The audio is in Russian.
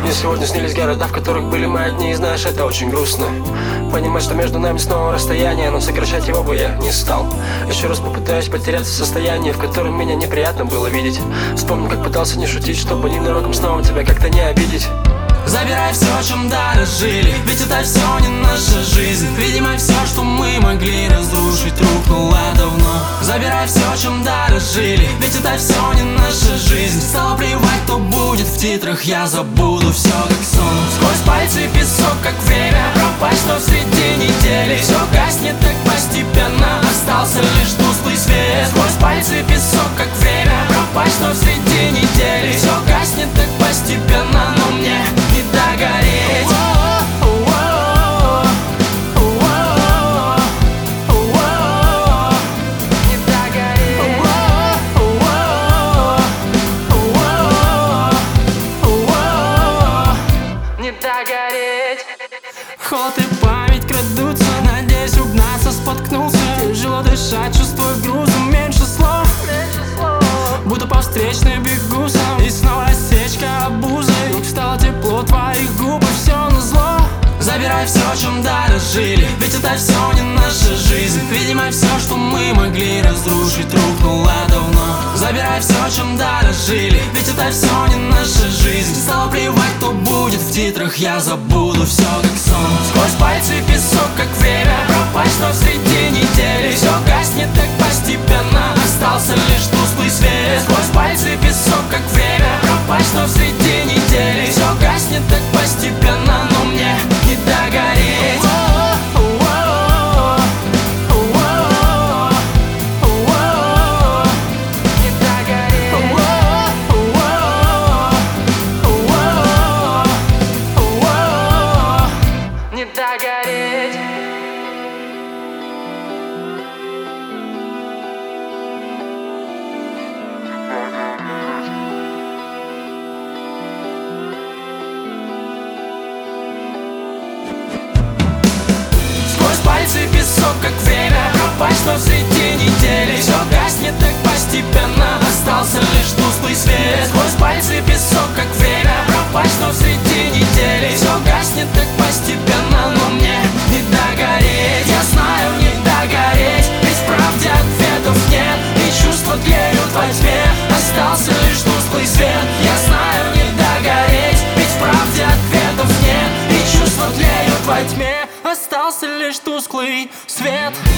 Мне сегодня снились города, в которых были мы одни. И знаешь, это очень грустно понимать, что между нами снова расстояние, но сокращать его бы я не стал. Еще раз попытаюсь потеряться в состоянии, в котором меня неприятно было видеть. Вспомню, как пытался не шутить, чтобы ненароком снова тебя как-то не обидеть. Забирай все, чем дорожили, ведь это все не наша жизнь. Видимо, все, что мы могли разрушить, рухнуло давно. Забирай все, чем дорожили, ведь это все не наша жизнь. Стало плевать, кто будет в титрах, я забуду все как сон. Сквозь пальцы песок, как время пропасть, но среди недели все гаснет так постепенно, остался лишь тусклый свет. Сквозь пальцы песок, как время пропасть, но среди недели все гаснет так постепенно, но мне не догореть. Не догореть. Не догореть. Холод и память крадутся, надеюсь угнаться, споткнулся. Тяжело дышать, чувствую грузом, меньше слов. Будто по встречной бегу сам, и снова осечка обузой. Вдруг стало тепло твоих губ, и все назло. Забирай все, чем дорожили, ведь это все не наша жизнь. Видимо, все, что мы могли разрушить, рухнуло давно. Забирай все, чем дорожили, ведь это все не наша жизнь. Стало плевать, кто будет в титрах, я забуду все как сон. Сквозь пальцы песок, как время пропасть, но среди недели все гаснет так постепенно, остался лишь тусклый свет. Сквозь пальцы песок, как время пропасть, но среди недели все гаснет так постепенно, но мне не догореть. Не догореть. Не догореть. Пальцы песок, как время пропасть, но среди недели все гаснет так постепенно, остался лишь тусклый свет. Сквозь пальцы песок, как время пропасть, но среди недели все гаснет так постепенно, но мне не догореть. Я знаю, не догореть, ведь в правде ответов нет, и чувства тлеют во тьме, остался лишь тусклый свет. Я знаю, не догореть, ведь в правде ответов нет, и чувства тлеют во тьме, остался лишь тусклый свет.